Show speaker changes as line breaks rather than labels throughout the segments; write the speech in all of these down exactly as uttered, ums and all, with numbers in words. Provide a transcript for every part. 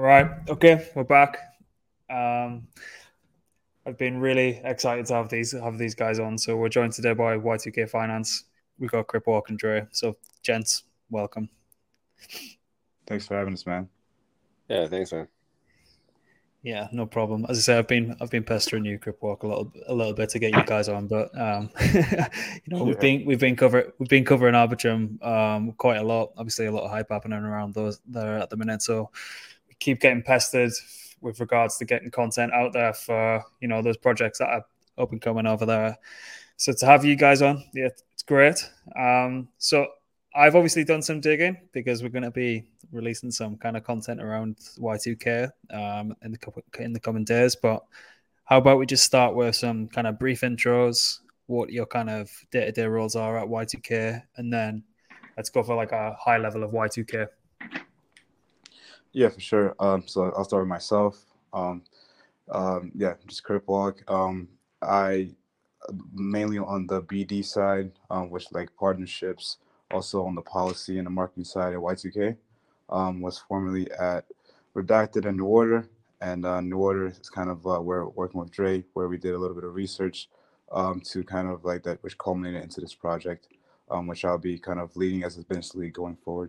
Right. Okay, we're back. Um, I've been really excited to have these have these guys on. So we're joined today by Y two K Finance. We've got Crip Walk and Dre. So gents, welcome.
Thanks for having us, man.
Yeah, thanks, man.
Yeah, no problem. As I say, I've been I've been pestering you, Crip Walk, a little a little bit to get you guys on, but um, you know we've
Yeah.
been we've been cover we've been covering Arbitrum um quite a lot. Obviously, a lot of hype happening around those there at the minute. So we keep getting pestered with regards to getting content out there for you know those projects that are up and coming over there. So to have you guys on, yeah, it's great. Um, so I've obviously done some digging because we're going to be releasing some kind of content around Y two K um, in the couple, in the coming days. But how about we just start with some kind of brief intros, what your kind of day to day roles are at Y two K, and then let's go for like a high level of Y two K.
Yeah, for sure. Um, so I'll start with myself. Um, um, yeah, just Crip Walk. Um, I mainly on the B D side, um, which like partnerships, also on the policy and the marketing side at Y two K. Um, was formerly at Redacted and New Order, and uh, New Order is kind of uh, where working with Dre, where we did a little bit of research um, to kind of like that, which culminated into this project, um, which I'll be kind of leading as a business lead going forward.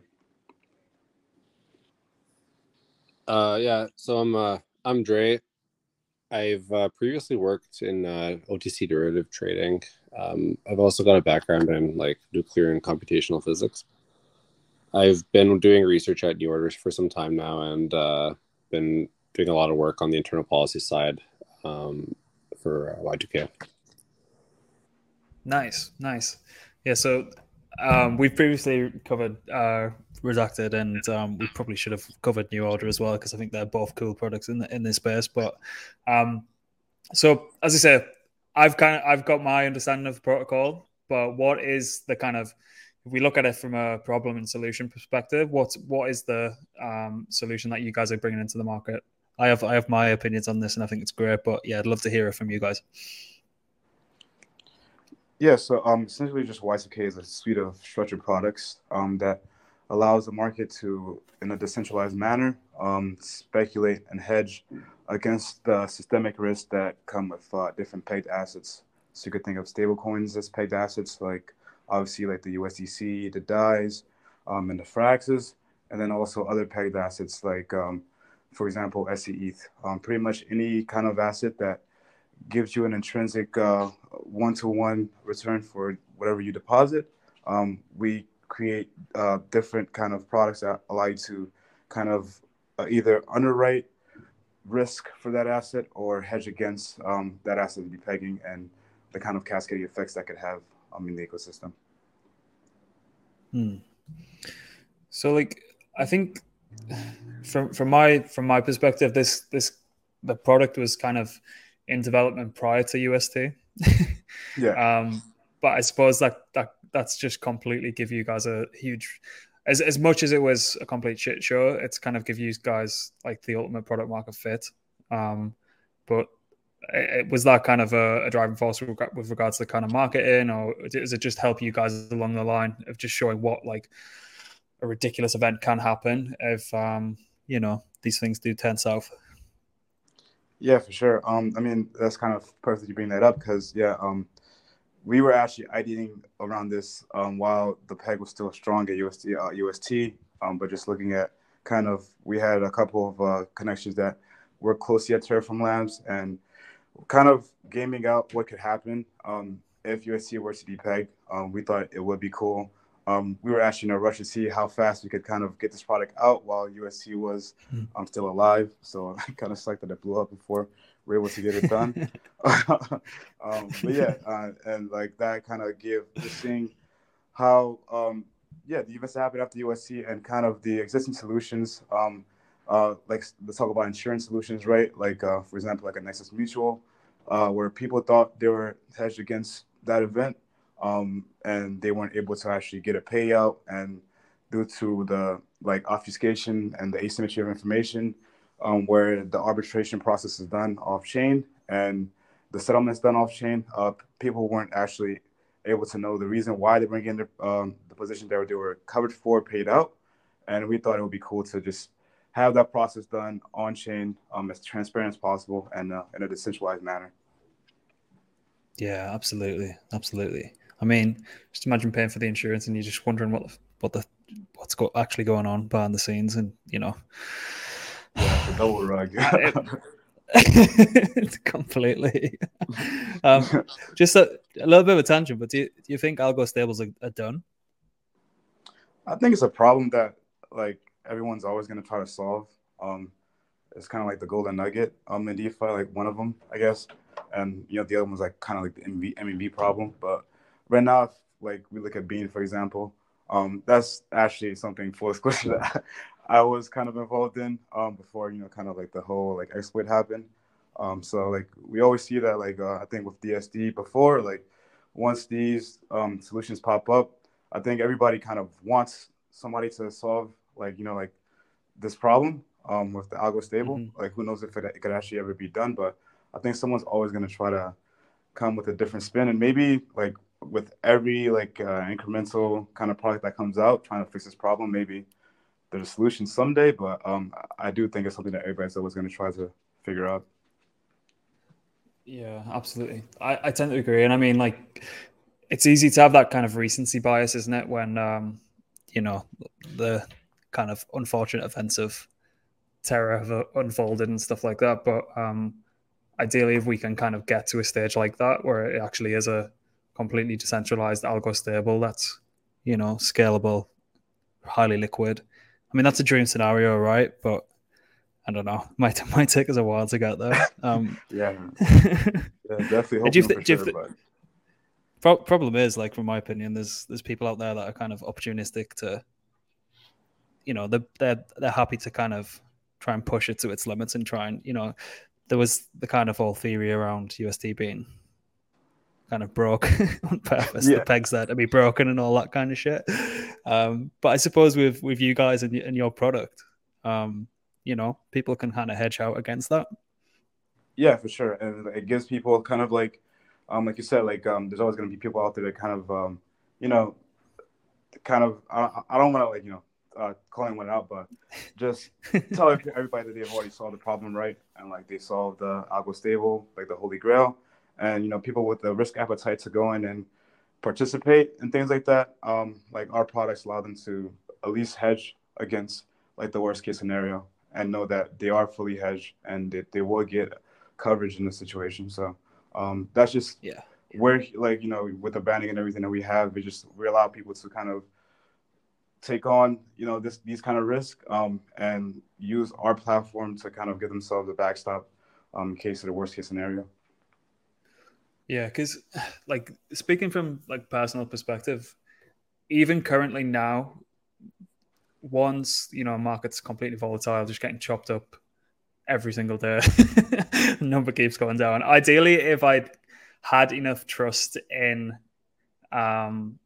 Uh, yeah, so I'm uh, I'm Dre. I've uh, previously worked in uh, O T C derivative trading. Um, I've also got a background in like nuclear and computational physics. I've been doing research at New Orders for some time now, and uh, been doing a lot of work on the internal policy side um, for uh, Y two K.
Nice, nice. Yeah, so um, we've previously covered uh, Redacted, and um, we probably should have covered New Order as well because I think they're both cool products in the, in this space. But um, so, as I say, I've kind of I've got my understanding of the protocol, but what is the kind of if we look at it from a problem and solution perspective, what's what is the um, solution that you guys are bringing into the market? I have I have my opinions on this, and I think it's great. But yeah, I'd love to hear it from you guys.
Yeah, so um, essentially, just Y two K is a suite of structured products um, that allows the market to, in a decentralized manner, um, speculate and hedge against the systemic risks that come with uh, different pegged assets. So you could think of stable coins as pegged assets, like obviously like the U S D C, the D A Is, um, and the Fraxes, and then also other pegged assets like, um, for example, S E E T H. Um, pretty much any kind of asset that gives you an intrinsic uh, one-to-one return for whatever you deposit. Um, we create uh, different kind of products that allow you to kind of uh, either underwrite risk for that asset or hedge against um, that asset to be pegging and the kind of cascading effects that could have um, in the ecosystem.
Hmm. So, like, I think from from my from my perspective, this this the product was kind of in development prior to U S T.
Yeah.
um, but I suppose that that that's just completely give you guys a huge, as as much as it was a complete shit show, it's kind of give you guys like the ultimate product market fit. Um, but it, it was that kind of a, a driving force with, with regards to the kind of marketing, or does it just help you guys along the line of just showing what like a ridiculous event can happen if um, you know these things do turn south?
Yeah, for sure. Um, I mean, that's kind of perfect you bring that up because, yeah, um, we were actually ideating around this um, while the peg was still strong at U S D, uh, U S T, um, but just looking at kind of, we had a couple of uh, connections that were close at Terraform Labs and kind of gaming out what could happen um, if U S T were to depeg. Um, we thought it would be cool. Um, we were actually in a rush to see how fast we could kind of get this product out while U S T was um, still alive. So I kind of sucked that it blew up before we were able to get it done. um, but yeah, uh, and like that kind of give just seeing how um, yeah the events happened after U S T and kind of the existing solutions. Um, uh, like let's talk about insurance solutions, right? Like uh, for example, like a Nexus Mutual, uh, where people thought they were hedged against that event, um, and they weren't able to actually get a payout, and due to the like obfuscation and the asymmetry of information, um, where the arbitration process is done off chain and the settlement's done off chain, uh, people weren't actually able to know the reason why they bring in the, um, the position that they were covered for, paid out. And we thought it would be cool to just have that process done on chain, um, as transparent as possible, and uh, in a decentralized manner.
Yeah, absolutely, absolutely. I mean, just imagine paying for the insurance and you're just wondering what the, what the what's go, actually going on behind the scenes, and you know,
yeah, the double rug.
completely. um, just a, a little bit of a tangent, but do you, do you think algo stables are, are done?
I think it's a problem that like everyone's always going to try to solve. Um, it's kind of like the golden nugget um, in DeFi, like one of them, I guess. And you know, the other one's like kind of like the M V M V problem. But right now, if, like we look at Bean, for example, um, that's actually something, full disclosure, that I was kind of involved in um, before, you know, kind of like the whole like exploit happened. Um, so like we always see that like uh, I think with D S D before, like once these um, solutions pop up, I think everybody kind of wants somebody to solve like, you know, like this problem um, with the algo stable. Mm-hmm. Like who knows if it, it could actually ever be done, but I think someone's always going to try to come with a different spin, and maybe like with every like uh, incremental kind of product that comes out, trying to fix this problem, maybe there's a solution someday. But um, I do think it's something that everybody's always going to try to figure out.
Yeah, absolutely. I, I tend to agree. And I mean, like, it's easy to have that kind of recency bias, isn't it? When, um, you know, the kind of unfortunate events of Terra have unfolded and stuff like that. But um, ideally, if we can kind of get to a stage like that, where it actually is a completely decentralized algo stable that's, you know, scalable, highly liquid. I mean, that's a dream scenario, right? But I don't know. Might might take us a while to get there. Um,
yeah, yeah, definitely. Hoping
th-
for sure,
th-
but...
pro- problem is, like, from my opinion, there's there's people out there that are kind of opportunistic to, you know, they're they're they're happy to kind of try and push it to its limits and try and, you know, there was the kind of whole theory around U S D being kind of broke on purpose. Yeah. The pegs there to be broken and all that kind of shit. Um, but I suppose with with you guys and, and your product, um, you know, people can kind of hedge out against that.
Yeah, for sure. And it gives people kind of like, um, like you said, like um, there's always going to be people out there that kind of, um, you know, kind of, I, I don't want to like, you know, uh, call anyone out, but just tell everybody that they've already solved the problem, right? And like they solved the algo stable, like the holy grail. And, you know, people with the risk appetite to go in and participate and things like that, um, like our products allow them to at least hedge against like the worst case scenario and know that they are fully hedged and that they will get coverage in the situation. So um, that's just
yeah.
where, like, you know, with the banding and everything that we have, we just, we allow people to kind of take on, you know, this, these kind of risks um, and use our platform to kind of give themselves a backstop um, in case of the worst case scenario.
Yeah, because like speaking from like personal perspective, even currently now, once, you know, market's completely volatile, just getting chopped up every single day, the number keeps going down. Ideally, if I had enough trust in um,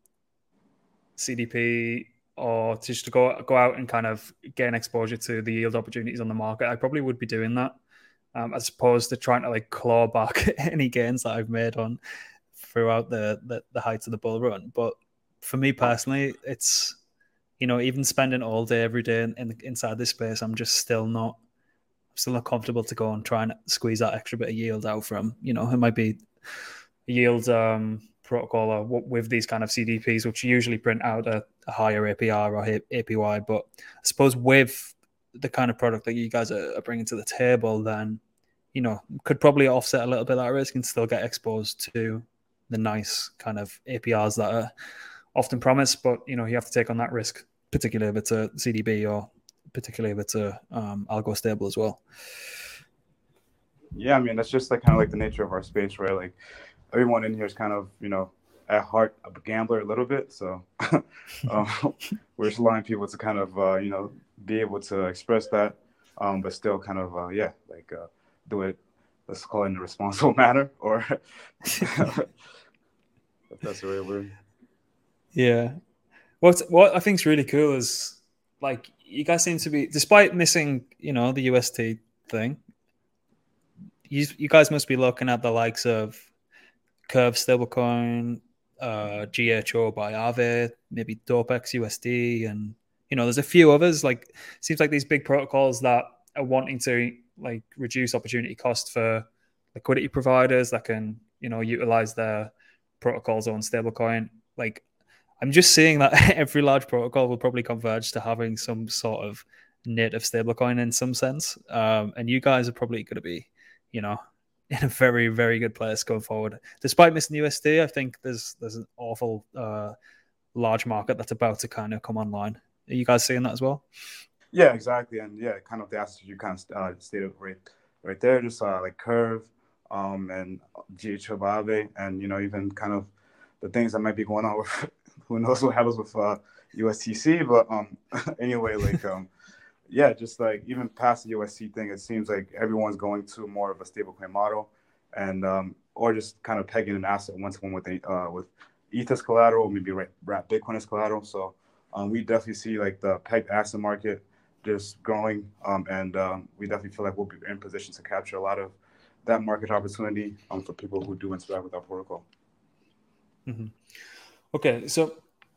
C D P or just to go go out and kind of gain exposure to the yield opportunities on the market, I probably would be doing that. Um, as opposed to trying to like claw back any gains that I've made on throughout the, the the heights of the bull run. But for me personally, it's, you know, even spending all day every day in, in inside this space, I'm just still not I'm still not comfortable to go and try and squeeze that extra bit of yield out from, you know, it might be a yield um, protocol or with these kind of C D Ps, which usually print out a, a higher A P R or A P Y. But I suppose with the kind of product that you guys are bringing to the table, then, you know, could probably offset a little bit of that risk and still get exposed to the nice kind of A P Rs that are often promised. But, you know, you have to take on that risk, particularly if it's a C D B or particularly if it's a um, algo stable as well.
Yeah, I mean, that's just like kind of like the nature of our space, right? Like everyone in here is kind of, you know, at heart a gambler a little bit. So um, we're just allowing people to kind of, uh, you know, be able to express that, um, but still kind of, uh, yeah, like uh, do it, let's call it in a responsible manner, or if that's the right word.
Yeah. What, what I think is really cool is, like, you guys seem to be, despite missing, you know, the U S T thing, you, you guys must be looking at the likes of Curve stablecoin, uh, G H O by Aave, maybe DopeX U S D, and you know, there's a few others. Like, seems like these big protocols that are wanting to like reduce opportunity cost for liquidity providers that can, you know, utilize their protocols on stablecoin. Like, I'm just seeing that every large protocol will probably converge to having some sort of native stablecoin in some sense. Um, and you guys are probably going to be, you know, in a very, very good place going forward. Despite missing U S D, I think there's there's an awful uh, large market that's about to kind of come online. Are you guys seeing that as well?
Yeah, exactly. And yeah, kind of the assets you kind of uh, stated right, right there, just uh, like Curve um, and G H O Bave, and, you know, even kind of the things that might be going on with, who knows what happens with uh, U S T C. But um, anyway, like, um, yeah, just like even past the U S C thing, it seems like everyone's going to more of a stablecoin model, and um, or just kind of pegging an asset once one with a, uh, with E T H as collateral, maybe wrap Bitcoin as collateral. So um, we definitely see like the pegged asset market just growing, um, and um, we definitely feel like we'll be in position to capture a lot of that market opportunity um, for people who do interact with our protocol.
Mm-hmm. Okay, so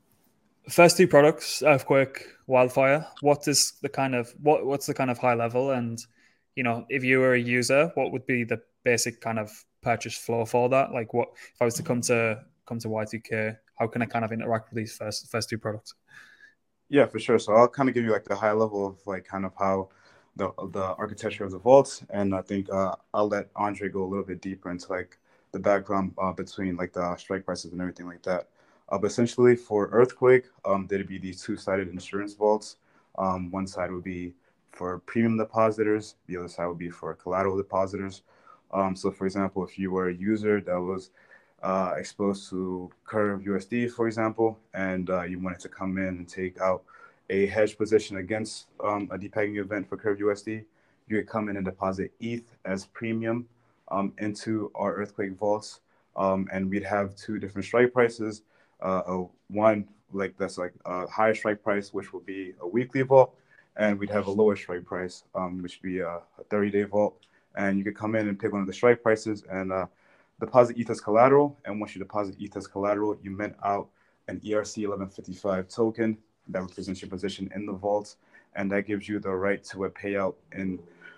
first two products, Earthquake, Wildfire. What is the kind of what? What's the kind of high level? And you know, if you were a user, what would be the basic kind of purchase flow for that? Like, what if I was to come to come to Y two K? How can I kind of interact with these first first two products?
Yeah, for sure. So I'll kind of give you like the high level of like kind of how the the architecture of the vaults, and I think uh, I'll let Andre go a little bit deeper into like the background uh, between like the strike prices and everything like that. Uh, but essentially, for Earthquake, um, there'd be these two-sided insurance vaults. Um, one side would be for premium depositors. The other side would be for collateral depositors. Um, so, for example, if you were a user that was uh, exposed to Curve U S D, for example, and uh, you wanted to come in and take out a hedge position against um, a depegging event for Curve U S D, you could come in and deposit E T H as premium um, into our Earthquake vaults, um, and we'd have two different strike prices. Uh, a one like that's like a higher strike price, which will be a weekly vault, and we'd have a lower strike price, um, which would be a thirty-day vault. And you could come in and pick one of the strike prices and uh, deposit E T H as collateral, and once you deposit E T H as collateral, you mint out an E R C eleven fifty-five token that represents your position in the vault, and that gives you the right to a payout in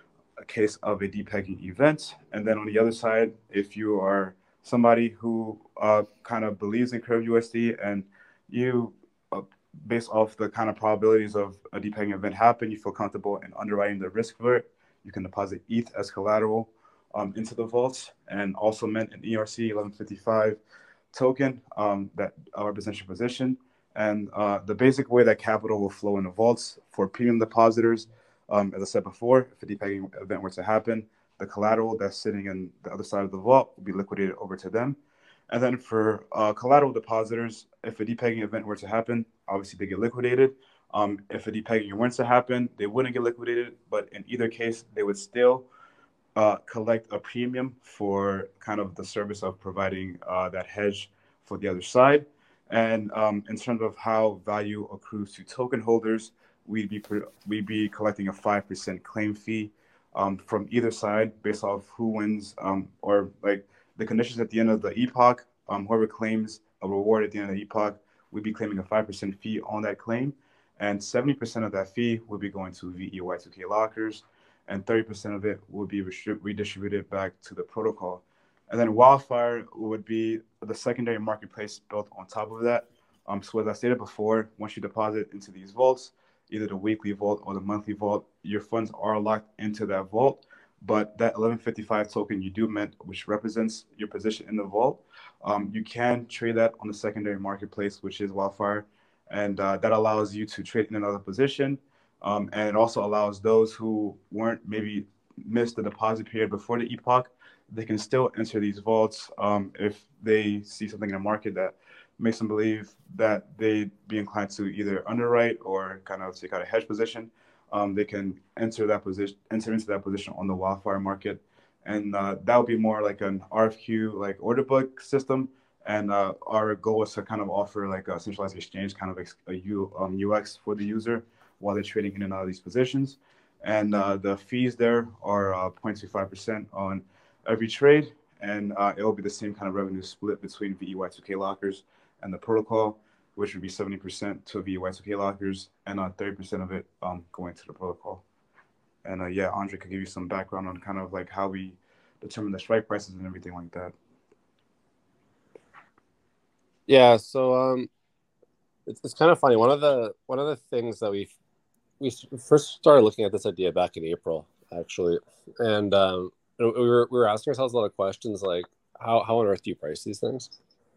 a case of a depegging event. And then on the other side, if you are somebody who uh, kind of believes in Curve U S D and you, uh, based off the kind of probabilities of a depegging event happen, you feel comfortable in underwriting the risk for it, you can deposit E T H as collateral Um, into the vaults, and also mint an E R C eleven fifty-five token um, that represents your position. And uh, the basic way that capital will flow in the vaults for premium depositors, um, as I said before, if a depegging event were to happen, the collateral that's sitting in the other side of the vault will be liquidated over to them. And then for uh, collateral depositors, if a depegging event were to happen, obviously they get liquidated. Um, if a depegging were to happen, they wouldn't get liquidated, but in either case, they would still Uh, collect a premium for kind of the service of providing uh, that hedge for the other side. And um, in terms of how value accrues to token holders, we'd be we'd be collecting a five percent claim fee um, from either side based off who wins um, or like the conditions at the end of the epoch. Um, whoever claims a reward at the end of the epoch, we'd be claiming a five percent fee on that claim, and seventy percent of that fee would be going to V E Y two K lockers, and thirty percent of it will be redistributed back to the protocol. And then Wildfire would be the secondary marketplace built on top of that. Um, so as I stated before, once you deposit into these vaults, either the weekly vault or the monthly vault, your funds are locked into that vault. But that eleven fifty-five token you do mint, which represents your position in the vault, um, you can trade that on the secondary marketplace, which is Wildfire. And uh, that allows you to trade in another position. Um, and it also allows those who weren't maybe missed the deposit period before the epoch, they can still enter these vaults um, if they see something in the market that makes them believe that they'd be inclined to either underwrite or kind of take out a hedge position. Um, they can enter that position, enter into that position on the Wildfire market, and uh, that would be more like an R F Q, like order book system. And uh, our goal is to kind of offer like a centralized exchange, kind of a U, um, U X for the user while they're trading in and out of these positions. And uh, the fees there are uh, zero point two five percent on every trade. And uh, it will be the same kind of revenue split between V E Y two K lockers and the protocol. which would be seventy percent to the Y two K lockers, and uh, thirty percent of it um, going to the protocol. And uh, yeah, Andre could give you some background on kind of like how we determine the strike prices and everything like that.
Yeah, so um, it's, it's kind of funny. One of the one of the things that we we first started looking at this idea back in April, actually, and um, we were we were asking ourselves a lot of questions like how how on earth do you price these things?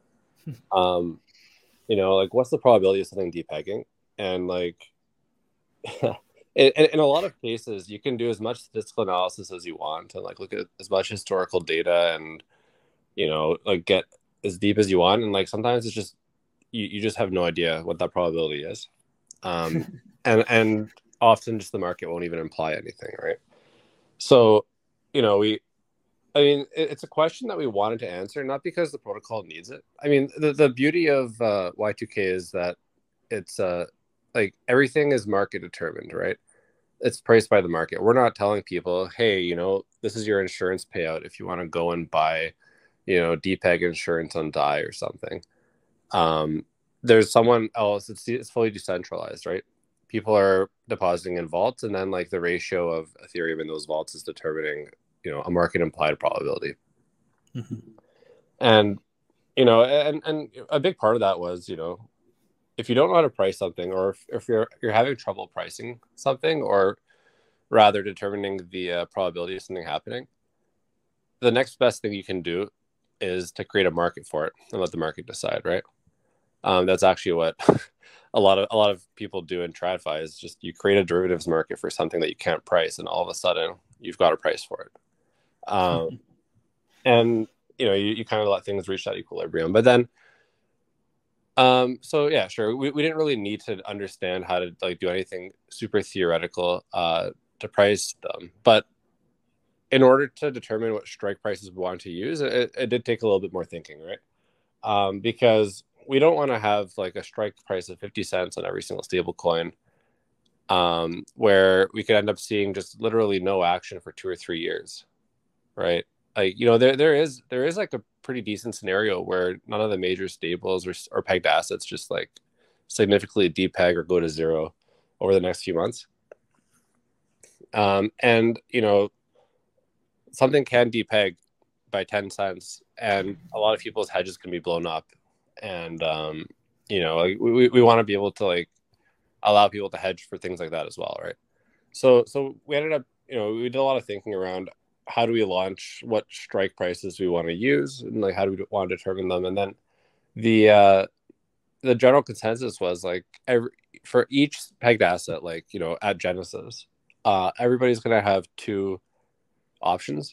um, you know, like what's the probability of something depegging? And like, in, in a lot of cases, you can do as much statistical analysis as you want and like look at as much historical data and you know like get as deep as you want. And like sometimes it's just you, you just have no idea what that probability is. Um, and and often just the market won't even imply anything, right? So, you know, we, I mean, it, it's a question that we wanted to answer, not because the protocol needs it. I mean, the, the beauty of uh, Y two K is that it's uh, like everything is market determined, right? It's priced by the market. We're not telling people, hey, you know, this is your insurance payout if you want to go and buy, you know, D PEG insurance on D A I or something. Um, there's someone else. It's it's fully decentralized, right? People are depositing in vaults, and then like the ratio of Ethereum in those vaults is determining, you know, a market implied probability. Mm-hmm. And you know, and and a big part of that was, you know, if you don't know how to price something, or if, if you're you're having trouble pricing something, or rather determining the uh, probability of something happening, the next best thing you can do is to create a market for it and let the market decide, right? Um, that's actually what a lot of a lot of people do in TradFi is just you create a derivatives market for something that you can't price, and all of a sudden you've got a price for it. Um, and you know you, you kind of let things reach that equilibrium. But then, um, so yeah, sure, we, we didn't really need to understand how to like do anything super theoretical uh, to price them, but in order to determine what strike prices we want to use, it, it did take a little bit more thinking, right? Um, because we don't want to have like a strike price of fifty cents on every single stable coin, um, where we could end up seeing just literally no action for two or three years, right? Like, you know, there there is there is like a pretty decent scenario where none of the major stables or, or pegged assets just like significantly depeg or go to zero over the next few months. Um, and, you know, something can depeg by ten cents and a lot of people's hedges can be blown up. And, um, you know, like we, we want to be able to like allow people to hedge for things like that as well. Right. So, so we ended up, you know, we did a lot of thinking around how do we launch, what strike prices we want to use, and like, how do we want to determine them? And then the, uh, the general consensus was like every, for each pegged asset, like, you know, at Genesis, uh, everybody's going to have two options.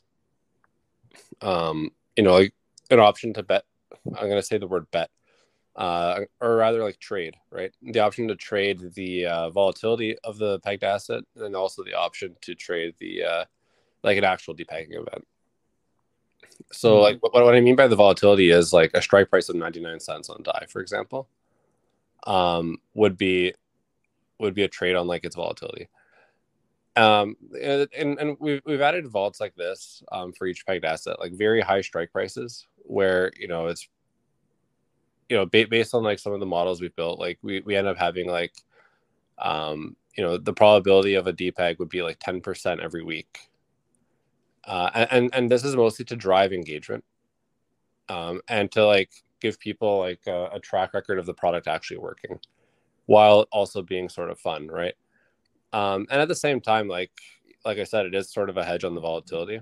Um, you know, like an option to bet. I'm going to say the word bet, uh, or rather like trade, right? The option to trade the uh, volatility of the pegged asset, and also the option to trade the uh, like an actual depegging event. So, mm-hmm. like what, what I mean by the volatility is like a strike price of ninety-nine cents on D A I, for example, um, would be would be a trade on like its volatility. Um, and, and we've, we've added vaults like this um, for each pegged asset, like very high strike prices where, you know, it's, you know, ba- based on like some of the models we've built, like we, we end up having like, um, you know, the probability of a depeg would be like ten percent every week. Uh, and, and this is mostly to drive engagement um, and to like give people like a, a track record of the product actually working while also being sort of fun, right? Um, and at the same time, like like I said, it is sort of a hedge on the volatility.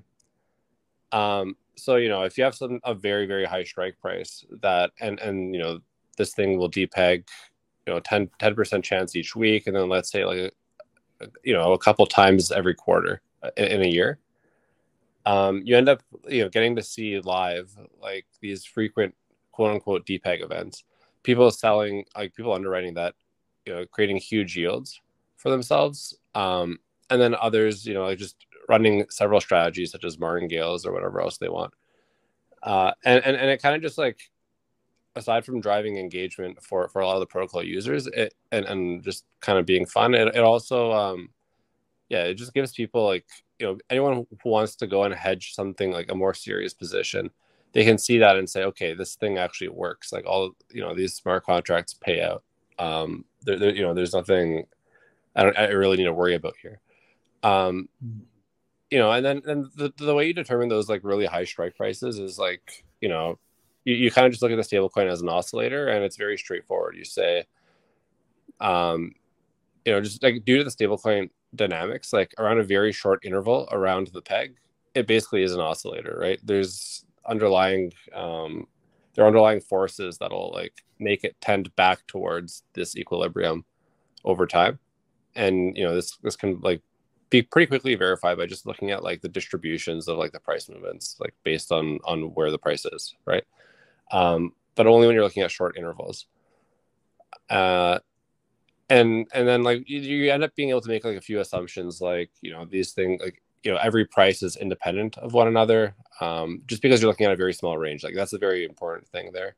Um, so, you know, if you have some a very, very high strike price that and, and you know, this thing will depeg, you know, ten percent chance each week. And then let's say like, you know, a couple times every quarter in, in a year. Um, you end up, you know, getting to see live like these frequent quote unquote depeg events, people selling, like people underwriting that, you know, creating huge yields for themselves, um, and then others, you know, like just running several strategies such as martingales or whatever else they want, uh, and, and and it kind of just like, aside from driving engagement for for a lot of the protocol users, it and, and just kind of being fun, it, it also, um, yeah, it just gives people like, you know, anyone who wants to go and hedge something like a more serious position, they can see that and say, okay, this thing actually works. Like all, you know, these smart contracts pay out. Um, there, there, you know, there's nothing I don't, I really need to worry about here. Um, you know, and then and the the way you determine those like really high strike prices is like, you know, you, you kind of just look at the stablecoin as an oscillator, and it's very straightforward. You say, um, you know, just like due to the stablecoin dynamics, like around a very short interval around the peg, it basically is an oscillator, right? There's underlying, um, there are underlying forces that'll like make it tend back towards this equilibrium over time, and you know, this this can like be pretty quickly verified by just looking at like the distributions of like the price movements, like based on on where the price is, right? Um, but only when you're looking at short intervals. Uh, and and then like you, you end up being able to make like a few assumptions, like you know these things, like you know every price is independent of one another, um, just because you're looking at a very small range. Like that's a very important thing there.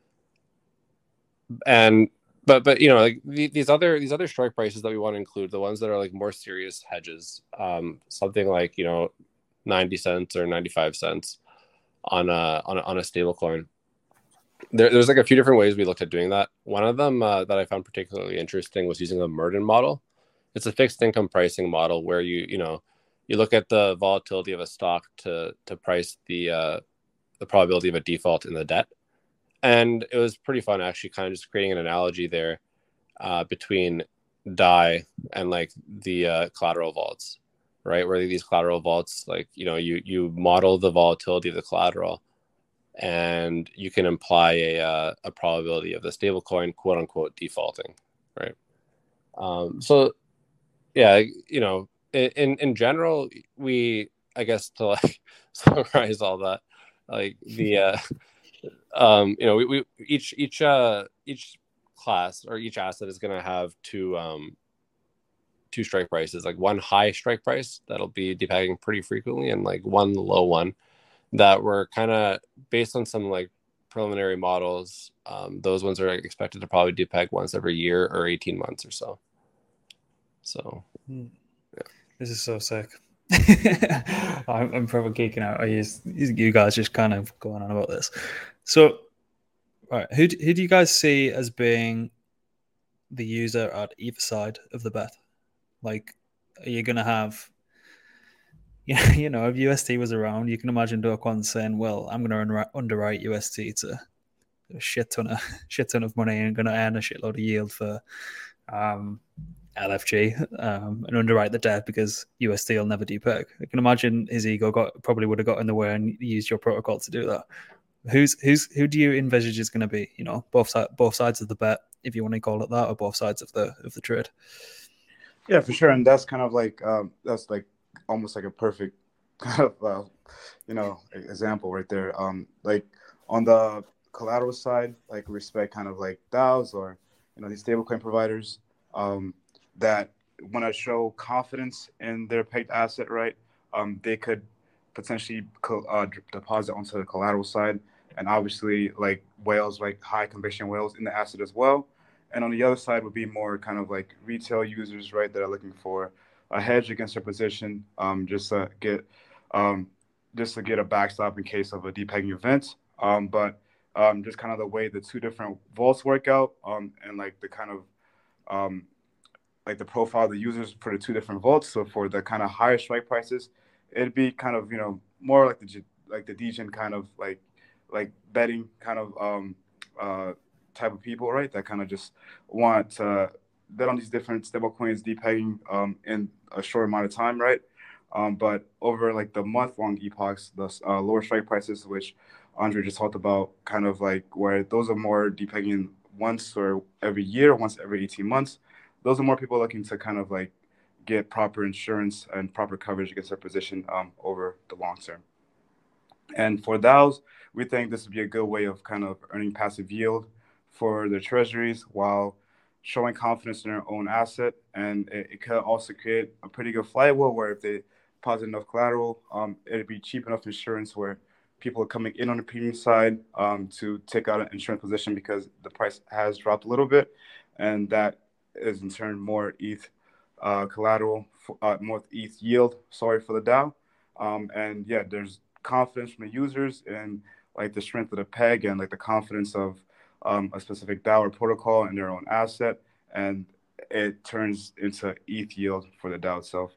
And but but you know like the, these other these other strike prices that we want to include, the ones that are like more serious hedges, um, something like you know ninety cents or ninety-five cents on a on a, on a stable coin. There, there's like a few different ways we looked at doing that. One of them uh, that I found particularly interesting was using the Merton model. It's a fixed income pricing model where you you know you look at the volatility of a stock to to price the uh, the probability of a default in the debt. And it was pretty fun actually, kind of just creating an analogy there uh, between D A I and like the uh, collateral vaults, right? Where these collateral vaults, like you know, you you model the volatility of the collateral, and you can imply a uh, a probability of the stablecoin, quote unquote, defaulting, right? Um, so yeah, you know, in in general, we I guess to like summarize all that, like the uh, um, you know, we, we each each uh each class or each asset is going to have two um two strike prices, like one high strike price that'll be depegging pretty frequently, and like one low one that were kind of based on some like preliminary models. Um, those ones are expected to probably depeg once every year or eighteen months or so. So,
yeah. This is so sick. I'm, I'm probably geeking out. I use you guys just kind of going on about this. So, all right, who who do you guys see as being the user at either side of the bet? Like, are you gonna have, yeah, you know, if U S T was around, you can imagine Do Kwon saying, "Well, I'm gonna underwrite U S T to a shit ton of shit ton of money and gonna earn a shitload of yield for um, L F G um, and underwrite the debt because U S D will never depeg." I can imagine his ego got probably would have got in the way and used your protocol to do that. Who's who's who do you envisage is going to be? You know, both side, both sides of the bet, if you want to call it that, or both sides of the of the trade.
Yeah, for sure, and that's kind of like um, that's like almost like a perfect kind of uh, you know example right there. Um, like on the collateral side, like respect kind of like DAOs or you know these stablecoin providers um, that want to show confidence in their pegged asset, right? Um, they could potentially co- uh, deposit onto the collateral side, and obviously like whales, like high conviction whales in the asset as well. And on the other side would be more kind of like retail users, right, that are looking for a hedge against their position, um, just to get um, just to get a backstop in case of a depegging event. Um, but um, just kind of the way the two different vaults work out, um, and like the kind of um, like the profile of the users for the two different vaults. So for the kind of higher strike prices, it'd be kind of you know more like the like the degen kind of like like betting kind of um, uh, type of people, right? That kind of just want to bet on these different stable coins depegging um, in a short amount of time, right? Um, but over like the month long epochs, the uh, lower strike prices, which Andre just talked about, kind of like where those are more depegging once or every year, once every eighteen months. Those are more people looking to kind of like get proper insurance and proper coverage against their position um, over the long term. And for DAOs, we think this would be a good way of kind of earning passive yield for their treasuries while showing confidence in their own asset. And it, it could also create a pretty good flywheel where if they deposit enough collateral, um, it'd be cheap enough insurance where people are coming in on the premium side um, to take out an insurance position because the price has dropped a little bit. And that is in turn more E T H uh, collateral, uh, more E T H yield, sorry, for the DAO. Um, and yeah, there's confidence from the users and like the strength of the peg and like the confidence of um, a specific DAO or protocol and their own asset, and it turns into E T H yield for the DAO itself.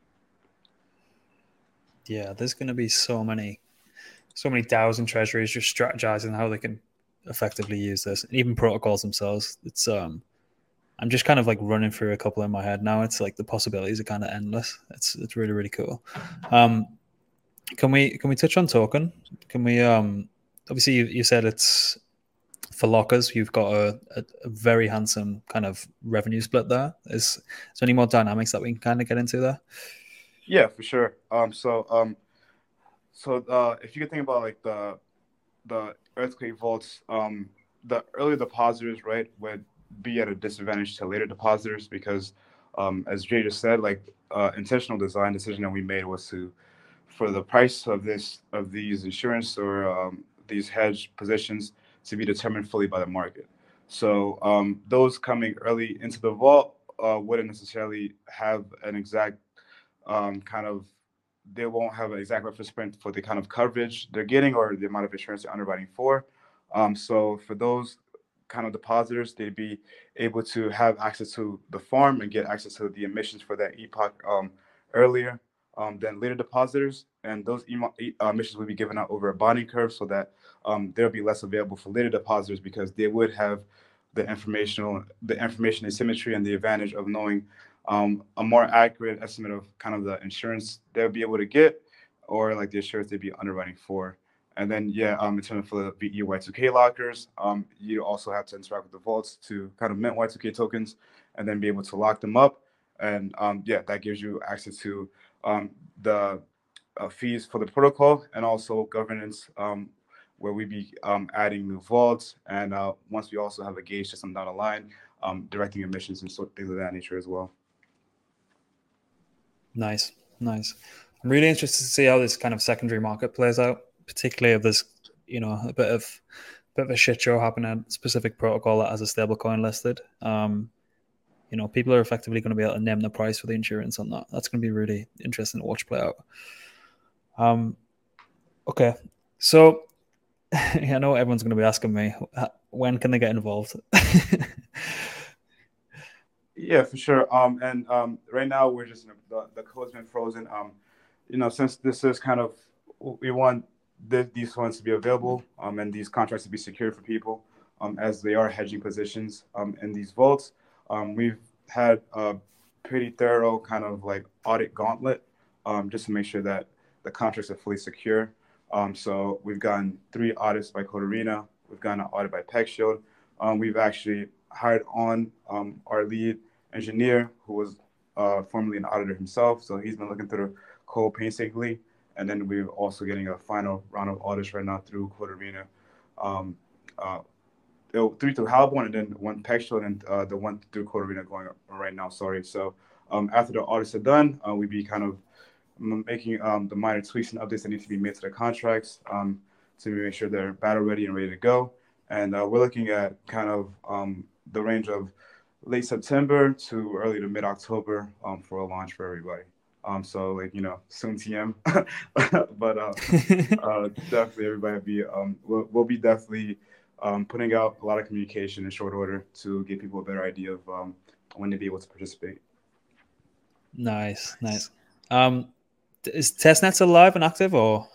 Yeah, there's going to be so many, so many DAOs and treasuries just strategizing how they can effectively use this, and even protocols themselves. It's um, I'm just kind of like running through a couple in my head now. It's like the possibilities are kind of endless. It's it's really really cool. Um, can we can we touch on token? Can we um, obviously you, you said it's for lockers. You've got a, a, a very handsome kind of revenue split there. Is, is there any more dynamics that we can kind of get into there?
Yeah, for sure. Um, so um, so uh, if you could think about like the the earthquake vaults, um, the early depositors, right, would be at a disadvantage to later depositors because, um, as Jay just said, like uh, intentional design decision that we made was to, for the price of this of these insurance or um, these hedge positions to be determined fully by the market. So um, those coming early into the vault uh, wouldn't necessarily have an exact um, kind of they won't have an exact reference point for the kind of coverage they're getting or the amount of insurance they're underwriting for. Um, so for those kind of depositors, they'd be able to have access to the farm and get access to the emissions for that epoch um, earlier um, than later depositors. And those uh, emissions would be given out over a bonding curve so that um, there'll be less available for later depositors because they would have the informational, the information asymmetry and the advantage of knowing Um, a more accurate estimate of kind of the insurance they'll be able to get or like the insurance they'd be underwriting for. And then, yeah, um, in terms of the V E Y two K lockers, um, you also have to interact with the vaults to kind of mint Y two K tokens and then be able to lock them up. And um, yeah, that gives you access to um, the uh, fees for the protocol and also governance um, where we be um, adding new vaults. And uh, once we also have a gauge system down the line, um, directing emissions and sort of things of that nature as well.
Nice, nice. I'm really interested to see how this kind of secondary market plays out, particularly if there's, you know, a bit of a bit of a shit show happening at a specific protocol that has a stablecoin listed. Um, you know, people are effectively going to be able to name the price for the insurance on that. That's going to be really interesting to watch play out. Um, okay, so I know everyone's going to be asking me, when can they get involved?
Yeah, for sure. Um, and um, right now we're just the the code's been frozen. Um, you know, since this is kind of we want the, these funds to be available, um, and these contracts to be secured for people, um, as they are hedging positions, um, in these vaults. Um, we've had a pretty thorough kind of like audit gauntlet, um, just to make sure that the contracts are fully secure. Um, so we've gotten three audits by Code Arena. We've gotten an audit by PegShield. Um, we've actually hired on um, our lead engineer, who was uh, formerly an auditor himself. So he's been looking through the code painstakingly. And then we're also getting a final round of audits right now through Code Arena. Um, uh, three through Halborn and then one PegShield and uh, the one through Code Arena going right now, sorry. So um, after the audits are done, uh, we'd be kind of making um, the minor tweaks and updates that need to be made to the contracts um, to make sure they're battle ready and ready to go. And uh, we're looking at kind of um, the range of late September to early to mid-October um, for a launch for everybody. Um, so like, you know, soon T M, but uh, uh, definitely everybody will be, um, we'll, we'll be definitely um, putting out a lot of communication in short order to give people a better idea of um, when to be able to participate.
Nice, nice. Um, is testnet still live and active or?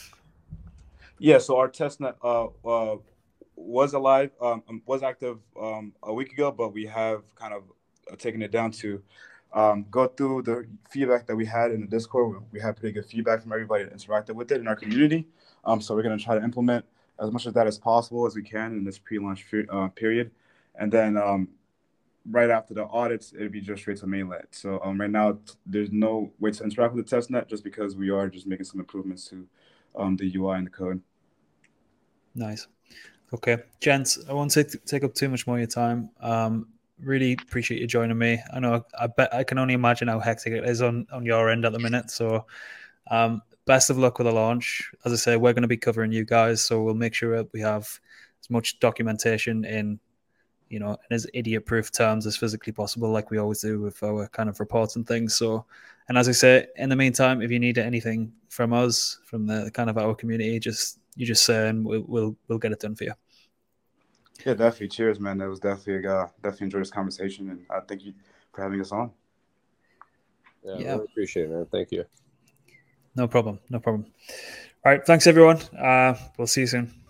Yeah, so our testnet uh, uh, was alive, um, was active um, a week ago, but we have kind of taken it down to um, go through the feedback that we had in the Discord. We had pretty good feedback from everybody that interacted with it in our community. Um, so we're going to try to implement as much of that as possible as we can in this pre-launch uh, period. And then um, right after the audits, it'll be just straight to mainnet. So um, right now, there's no way to interact with the testnet just because we are just making some improvements to um, the U I and the code.
Nice. Okay, gents, I won't take, take up too much more of your time. Um, really appreciate you joining me. I know I bet I can only imagine how hectic it is on, on your end at the minute. So um, best of luck with the launch. As I say, we're going to be covering you guys, so we'll make sure that we have as much documentation in, you know, in as idiot-proof terms as physically possible, like we always do with our kind of reports and things. So, and as I say, in the meantime, if you need anything from us, from the kind of our community, just you just say, and we'll we'll, we'll get it done for you.
Yeah, definitely. Cheers, man. That was definitely a, uh, definitely enjoyed this conversation, and I thank you for having us on.
Yeah,
Yeah.
really appreciate it, man. Thank you.
No problem. No problem. All right. Thanks, everyone. Uh, we'll see you soon.